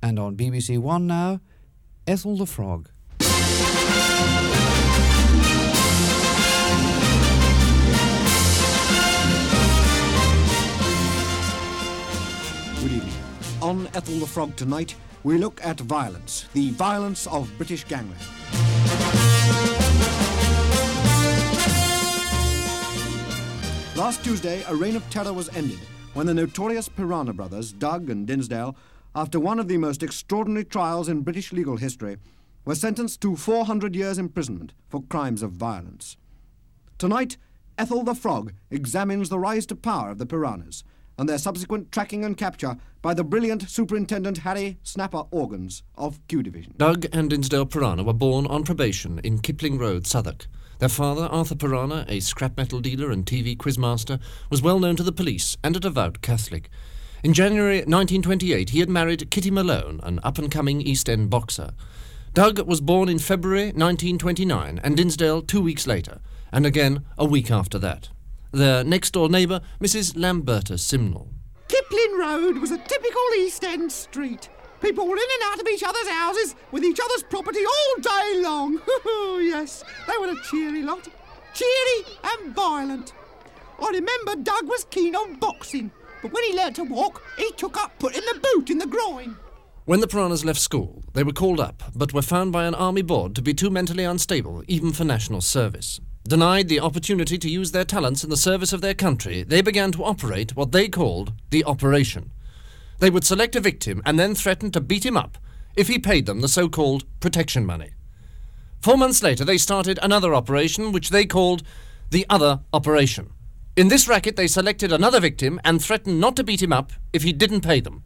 And on BBC One now, Ethel the Frog. Good evening. On Ethel the Frog tonight, we look at violence, the violence of British gangland. Last Tuesday, a reign of terror was ended when the notorious Piranha brothers, Doug and Dinsdale, after one of the most extraordinary trials in British legal history, were sentenced to 400 years' imprisonment for crimes of violence. Tonight, Ethel the Frog examines the rise to power of the Piranhas and their subsequent tracking and capture by the brilliant Superintendent Harry Snapper Organs of Q Division. Doug and Dinsdale Piranha were born on probation in Kipling Road, Southwark. Their father, Arthur Piranha, a scrap metal dealer and TV quizmaster, was well known to the police and a devout Catholic. In January 1928, he had married Kitty Malone, an up-and-coming East End boxer. Doug was born in February 1929 and Dinsdale 2 weeks later, and again a week after that. Their next-door neighbour, Mrs. Lamberta Simnel. Kipling Road was a typical East End street. People were in and out of each other's houses with each other's property all day long. Oh, yes, they were a cheery lot. Cheery and violent. I remember Doug was keen on boxing, but when he learnt to walk, he took up putting the boot in the groin. When the Piranhas left school, they were called up, but were found by an army board to be too mentally unstable, even for national service. Denied the opportunity to use their talents in the service of their country, they began to operate what they called the Operation. They would select a victim and then threaten to beat him up if he paid them the so-called protection money. 4 months later, they started another operation which they called the Other Operation. In this racket, they selected another victim and threatened not to beat him up if he didn't pay them.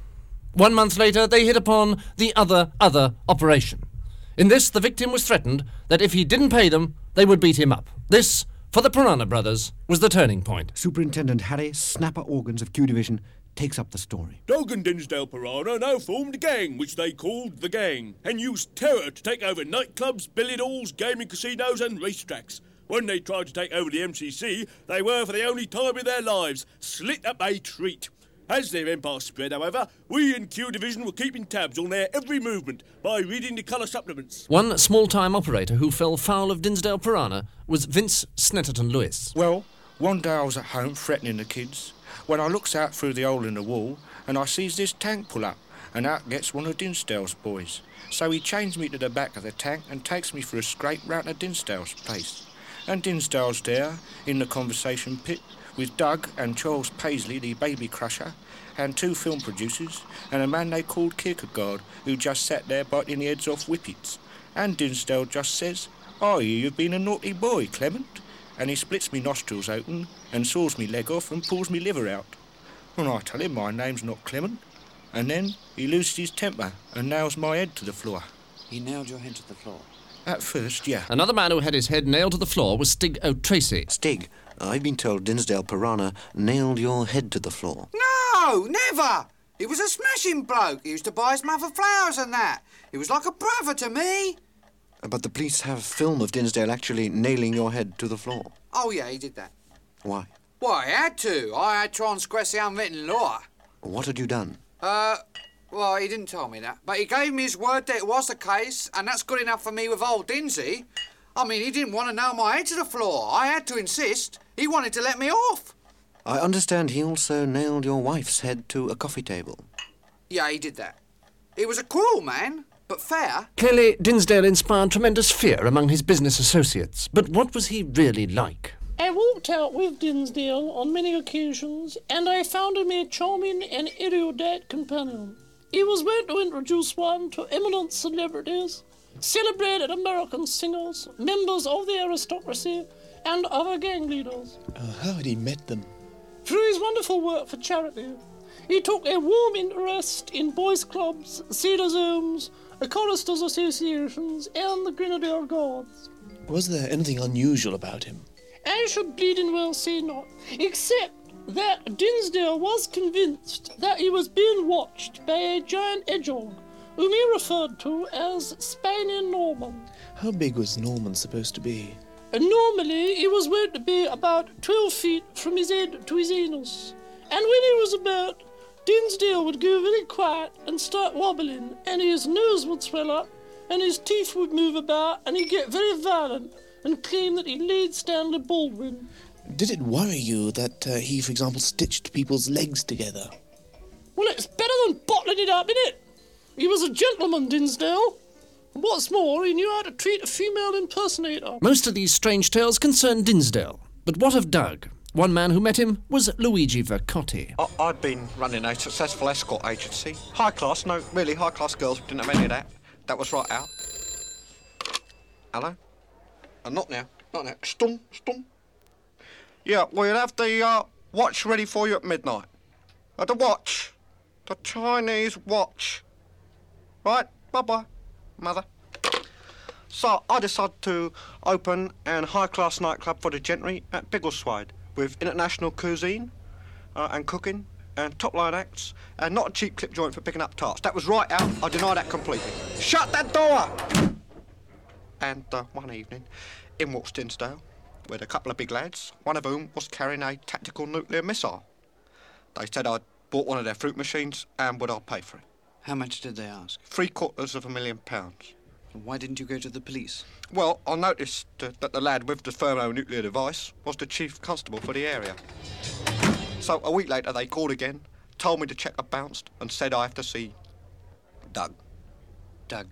1 month later, they hit upon the Other Operation. In this, the victim was threatened that if he didn't pay them, they would beat him up. This, for the Piranha brothers, was the turning point. Superintendent Harry Snapper Organs of Q Division takes up the story. Doug and Dinsdale Piranha now formed a gang, which they called The Gang, and used terror to take over nightclubs, billiard halls, gaming casinos and racetracks. When they tried to take over the MCC, they were, for the only time in their lives, slit up a treat. As their empire spread, however, we in Q Division were keeping tabs on their every movement by reading the colour supplements. One small-time operator who fell foul of Dinsdale Piranha was Vince Snetterton Lewis. Well, one day I was at home threatening the kids when I looks out through the hole in the wall and I sees this tank pull up, and out gets one of Dinsdale's boys. So he chains me to the back of the tank and takes me for a straight round to Dinsdale's place. And Dinsdale's there, in the conversation pit, with Doug and Charles Paisley, the baby crusher, and 2 film producers, and a man they called Kierkegaard, who just sat there biting the heads off whippets. And Dinsdale just says, "I hear you've been a naughty boy, Clement." And he splits me nostrils open, and saws me leg off, and pulls me liver out. And I tell him my name's not Clement. And then he loses his temper, and nails my head to the floor. He nailed your head to the floor? At first, yeah. Another man who had his head nailed to the floor was Stig O'Tracy. Stig, I've been told Dinsdale Piranha nailed your head to the floor. No, never! He was a smashing bloke. He used to buy his mother flowers and that. He was like a brother to me. But the police have film of Dinsdale actually nailing your head to the floor. Oh, yeah, he did that. Why? Well, I had to. I had to transgress the unwritten law. What had you done? Well, he didn't tell me that. But he gave me his word that it was the case, and that's good enough for me with old Dinsey. I mean, he didn't want to nail my head to the floor. I had to insist. He wanted to let me off. I understand he also nailed your wife's head to a coffee table. Yeah, he did that. He was a cruel man, but fair. Clearly, Dinsdale inspired tremendous fear among his business associates. But what was he really like? I walked out with Dinsdale on many occasions, and I found him a charming and erudite companion. He was wont to introduce one to eminent celebrities, celebrated American singers, members of the aristocracy, and other gang leaders. How had he met them? Through his wonderful work for charity. He took a warm interest in boys' clubs, Cedars Homes, choristers' associations, and the Grenadier Guards. Was there anything unusual about him? I should bleeding well say not, except that Dinsdale was convinced that he was being watched by a giant hedgehog, whom he referred to as Spiny Norman. How big was Norman supposed to be? Normally, he was wont to be about 12 feet from his head to his anus, and when he was about Dinsdale would go very quiet and start wobbling, and his nose would swell up, and his teeth would move about, and he'd get very violent and claim that he laid Stanley Baldwin. Did it worry you that he, for example, stitched people's legs together? Well, it's better than bottling it up, innit? He was a gentleman, Dinsdale. And what's more, he knew how to treat a female impersonator. Most of these strange tales concern Dinsdale. But what of Doug? One man who met him was Luigi Vercotti. I'd been running a successful escort agency. High class, no, really high class girls. Didn't have any of that. That was right out. Hello? Not now. Stum. Yeah, we'll have the watch ready for you at midnight. The watch. The Chinese watch. Right, bye-bye, mother. So I decided to open an high-class nightclub for the gentry at Biggleswade with international cuisine and cooking and top-line acts and not a cheap clip joint for picking up tarts. That was right out. I deny that completely. Shut that door! And one evening, in walks Dinsdale with a couple of big lads, one of whom was carrying a tactical nuclear missile. They said I'd bought one of their fruit machines and would I pay for it. How much did they ask? £750,000. Why didn't you go to the police? Well, I noticed that the lad with the thermonuclear device was the chief constable for the area. So a week later they called again, told me the cheque had bounced and said I have to see Doug. Doug.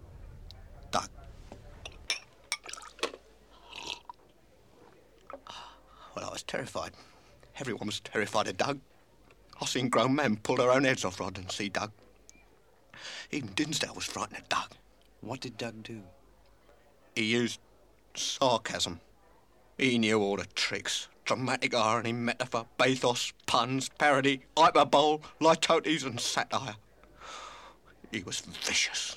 Well, I was terrified. Everyone was terrified of Doug. I've seen grown men pull their own heads off rather than see Doug. Even Dinsdale was frightened of Doug. What did Doug do? He used sarcasm. He knew all the tricks. Dramatic irony, metaphor, bathos, puns, parody, hyperbole, litotes and satire. He was vicious.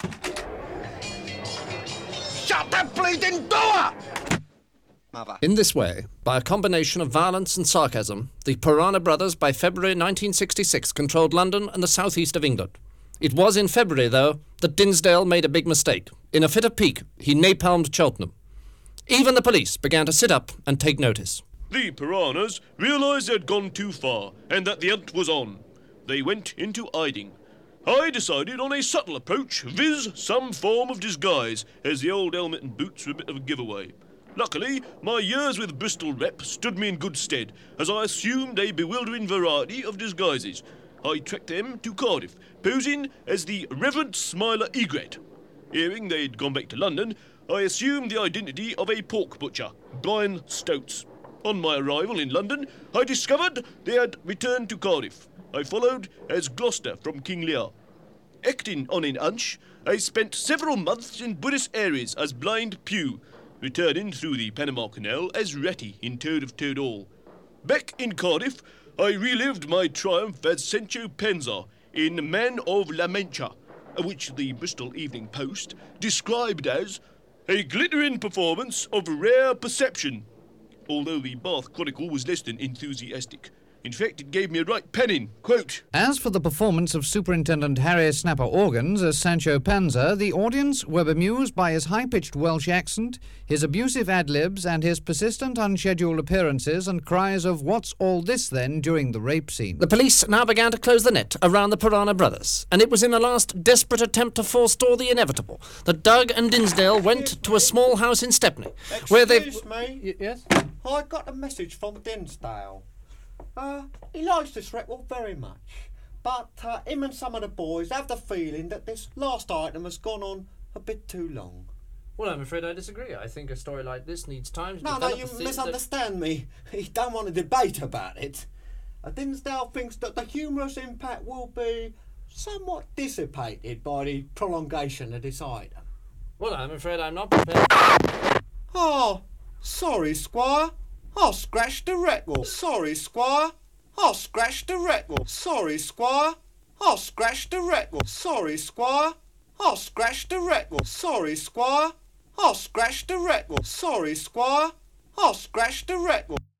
Shut that bleeding door! Mother. In this way, by a combination of violence and sarcasm, the Piranha Brothers by February 1966 controlled London and the southeast of England. It was in February, though, that Dinsdale made a big mistake. In a fit of pique, he napalmed Cheltenham. Even the police began to sit up and take notice. The Piranhas realised they had gone too far and that the hunt was on. They went into hiding. I decided on a subtle approach, viz. Some form of disguise, as the old helmet and boots were a bit of a giveaway. Luckily, my years with Bristol Rep stood me in good stead, as I assumed a bewildering variety of disguises. I trekked them to Cardiff, posing as the Reverend Smiler Egret. Hearing they'd gone back to London, I assumed the identity of a pork butcher, Brian Stoats. On my arrival in London, I discovered they had returned to Cardiff. I followed as Gloucester from King Lear. Acting on an hunch, I spent several months in Buenos Aires as Blind Pew, returning through the Panama Canal as Ratty in Toad of Toad Hall. Back in Cardiff, I relived my triumph as Sancho Panza in Man of La Mancha, which the Bristol Evening Post described as a glittering performance of rare perception, although the Bath Chronicle was less than enthusiastic. In fact, it gave me a right penning. Quote, As for the performance of Superintendent Harry Snapper Organs as Sancho Panza, the audience were bemused by his high-pitched Welsh accent, his abusive ad-libs, and his persistent unscheduled appearances and cries of "What's all this, then?" during the rape scene. The police now began to close the net around the Piranha Brothers, and it was in a last desperate attempt to forestall the inevitable that Doug and Dinsdale went to a small house in Stepney, where they... Excuse me? Yes? I got a message from Dinsdale. He likes this record very much, but him and some of the boys have the feeling that this last item has gone on a bit too long. Well, I'm afraid I disagree. I think a story like this needs time to No, develop you a theme misunderstand me. He don't want to debate about it. Dinsdale thinks that the humorous impact will be somewhat dissipated by the prolongation of this item. Well, I'm afraid I'm not prepared. Oh, sorry, Squire. I scratched the record. Sorry, Squire. I scratched the record. Sorry, Squire. I scratched the record. Sorry, Squire. I scratched the record. Sorry, Squire. I scratched the record. Sorry, Squire. I scratched the record.